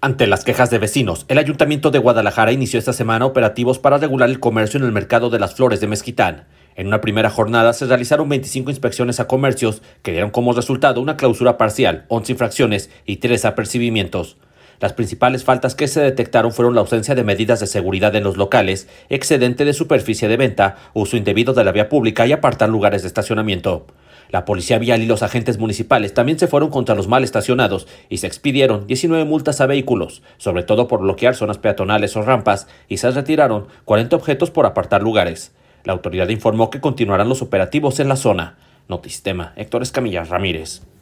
Ante las quejas de vecinos, el Ayuntamiento de Guadalajara inició esta semana operativos para regular el comercio en el mercado de las flores de Mezquitán. En una primera jornada se realizaron 25 inspecciones a comercios que dieron como resultado una clausura parcial, 11 infracciones y 3 apercibimientos. Las principales faltas que se detectaron fueron la ausencia de medidas de seguridad en los locales, excedente de superficie de venta, uso indebido de la vía pública y apartar lugares de estacionamiento. La policía vial y los agentes municipales también se fueron contra los mal estacionados y se expidieron 19 multas a vehículos, sobre todo por bloquear zonas peatonales o rampas, y se retiraron 40 objetos por apartar lugares. La autoridad informó que continuarán los operativos en la zona. Notistema, Héctor Escamilla Ramírez.